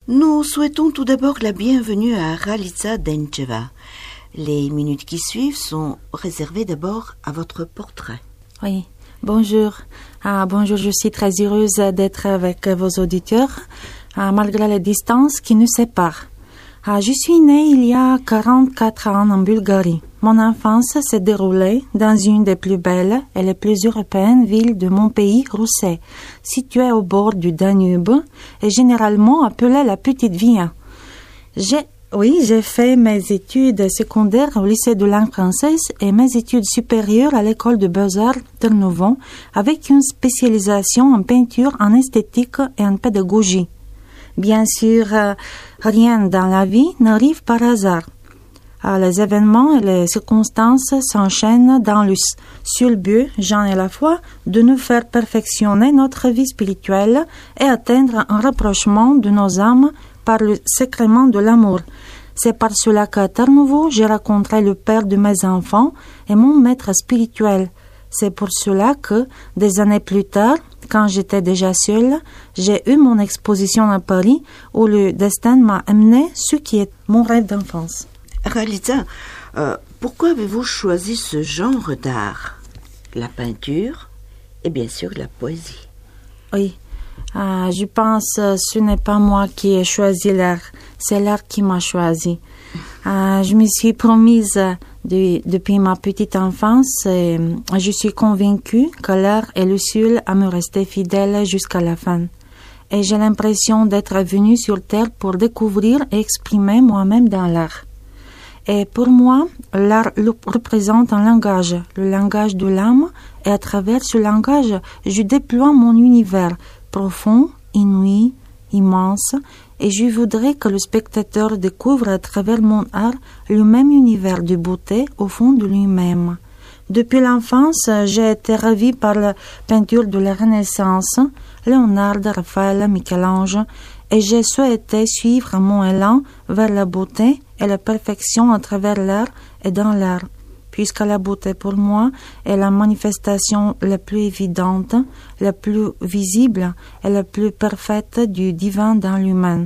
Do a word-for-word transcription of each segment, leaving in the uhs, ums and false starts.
Nous souhaitons tout d'abord la bienvenue à Ralica Denceva. Les minutes qui suivent sont réservées d'abord à votre portrait. Oui, bonjour. Ah, bonjour, je suis très heureuse d'être avec vos auditeurs, ah, malgré les distances qui nous séparent. Ah, je suis née il y a quarante-quatre ans en Bulgarie. Mon enfance s'est déroulée dans une des plus belles et les plus européennes villes de mon pays, Russe, située au bord du Danube et généralement appelée la Petite Vienne. J'ai, oui, j'ai fait mes études secondaires au lycée de langue française et mes études supérieures à l'école de Beaux-Arts Terneuvon avec une spécialisation en peinture, en esthétique et en pédagogie. Bien sûr, euh, rien dans la vie n'arrive par hasard. Euh, les événements et les circonstances s'enchaînent dans le seul but, Jean et la foi, de nous faire perfectionner notre vie spirituelle et atteindre un rapprochement de nos âmes par le sacrement de l'amour. C'est par cela qu'à Tarnovo, j'ai rencontré le père de mes enfants et mon maître spirituel. C'est pour cela que, des années plus tard, quand j'étais déjà seule, j'ai eu mon exposition à Paris où le destin m'a amené ce qui est mon rêve d'enfance. Ralica, euh, pourquoi avez-vous choisi ce genre d'art? La peinture et bien sûr la poésie. Oui, euh, je pense que ce n'est pas moi qui ai choisi l'art, c'est l'art qui m'a choisi. Euh, je me suis promise de, depuis ma petite enfance et je suis convaincue que l'art est le seul à me rester fidèle jusqu'à la fin. Et j'ai l'impression d'être venue sur Terre pour découvrir et exprimer moi-même dans l'art. Et pour moi, l'art représente un langage, le langage de l'âme, et à travers ce langage, je déploie mon univers profond, inouï, immense, et je voudrais que le spectateur découvre à travers mon art le même univers de beauté au fond de lui-même. Depuis l'enfance, j'ai été ravie par la peinture de la Renaissance, Léonard, Raphaël, Michel-Ange, et j'ai souhaité suivre mon élan vers la beauté et la perfection à travers l'art et dans l'art, puisque la beauté pour moi est la manifestation la plus évidente, la plus visible et la plus parfaite du divin dans l'humain.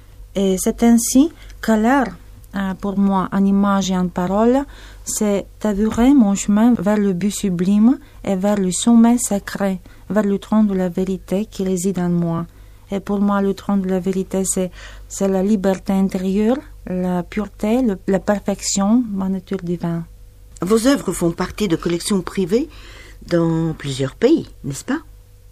Et c'est ainsi que l'art, pour moi, en image et en parole, c'est avurer mon chemin vers le but sublime et vers le sommet sacré, vers le trône de la vérité qui réside en moi. Et pour moi, le trône de la vérité, c'est, c'est la liberté intérieure, la pureté, le, la perfection, ma nature divine. Vos œuvres font partie de collections privées dans plusieurs pays, n'est-ce pas?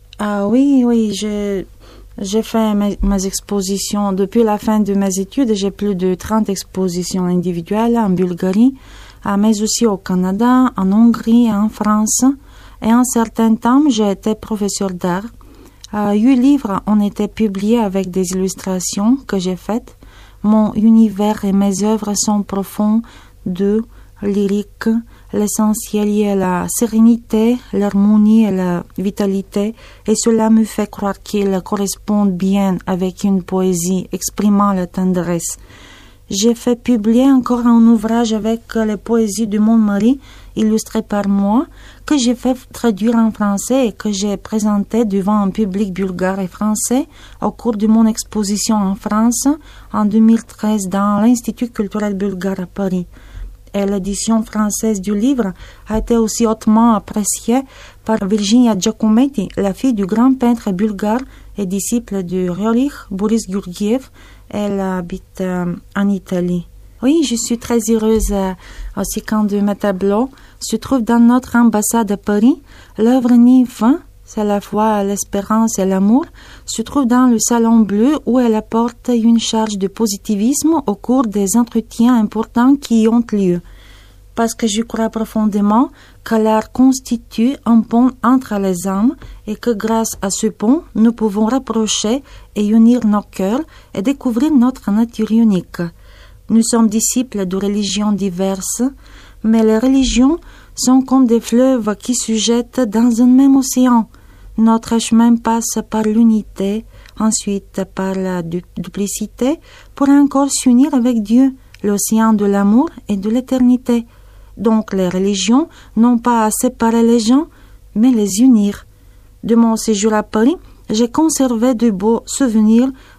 Ah oui, oui, je, j'ai fait mes, mes expositions. Depuis la fin de mes études, j'ai plus de trente expositions individuelles en Bulgarie, mais aussi au Canada, en Hongrie et en France. Et en certain temps, j'ai été professeur d'art. Euh, huit livres ont été publiés avec des illustrations que j'ai faites. Mon univers et mes œuvres sont profonds, doux, lyriques. L'essentiel y est la sérénité, l'harmonie et la vitalité, et cela me fait croire qu'ils correspondent bien avec une poésie exprimant la tendresse. J'ai fait publier encore un ouvrage avec les poésies de mon mari, illustré par moi, que j'ai fait traduire en français et que j'ai présenté devant un public bulgare et français au cours de mon exposition en France en deux mille treize dans l'Institut culturel bulgare à Paris. Et l'édition française du livre a été aussi hautement appréciée par Virginia Giacometti, la fille du grand peintre bulgare et disciple de Riolich, Boris Gurdjieff. Elle habite euh, en Italie. Oui, je suis très heureuse euh, aussi quand de mes tableaux se trouvent dans notre ambassade à Paris. L'œuvre Nymphe, c'est la foi, l'espérance et l'amour, se trouve dans le salon bleu où elle apporte une charge de positivisme au cours des entretiens importants qui y ont lieu. Parce que je crois profondément que l'art constitue un pont entre les âmes et que grâce à ce pont, nous pouvons rapprocher et unir nos cœurs et découvrir notre nature unique. Nous sommes disciples de religions diverses, mais les religions sont comme des fleuves qui se jettent dans un même océan. Notre chemin passe par l'unité, ensuite par la du- duplicité, pour encore s'unir avec Dieu, l'océan de l'amour et de l'éternité. Donc les religions n'ont pas à séparer les gens, mais les unir. De mon séjour à Paris, j'ai conservé de beaux souvenirs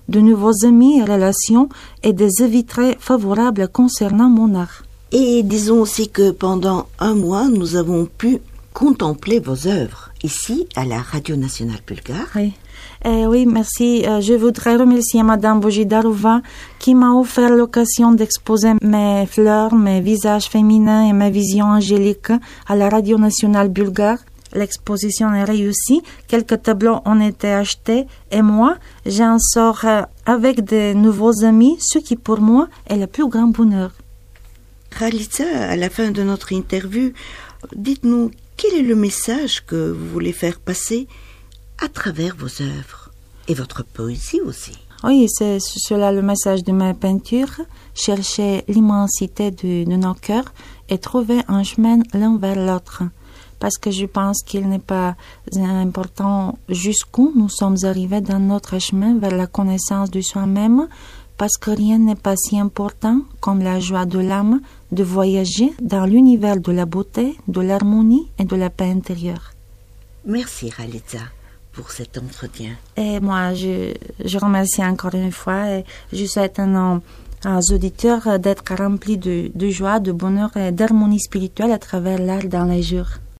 de nouveaux amis et relations et des avis très favorables concernant mon art. Et disons aussi que pendant un mois, nous avons pu contempler vos œuvres ici à la Radio Nationale Bulgare. Oui. Eh oui, merci. Euh, je voudrais remercier Madame Bojidarova qui m'a offert l'occasion d'exposer mes fleurs, mes visages féminins et mes visions angéliques à la Radio Nationale Bulgare. L'exposition est réussie, quelques tableaux ont été achetés et moi, j'en sors euh, avec de nouveaux amis, ce qui pour moi est le plus grand bonheur. Ralitza, à la fin de notre interview, dites-nous quel est le message que vous voulez faire passer à travers vos œuvres et votre poésie aussi. Oui, c'est cela le message de ma peinture, chercher l'immensité de, de nos cœurs et trouver un chemin l'un vers l'autre. Parce que je pense qu'il n'est pas important jusqu'où nous sommes arrivés dans notre chemin vers la connaissance de soi-même, parce que rien n'est pas si important comme la joie de l'âme de voyager dans l'univers de la beauté, de l'harmonie et de la paix intérieure. Merci Ralitza pour cet entretien. Et moi, je, je remercie encore une fois et je souhaite un, aux auditeurs d'être remplis de, de joie, de bonheur et d'harmonie spirituelle à travers l'art dans les jours.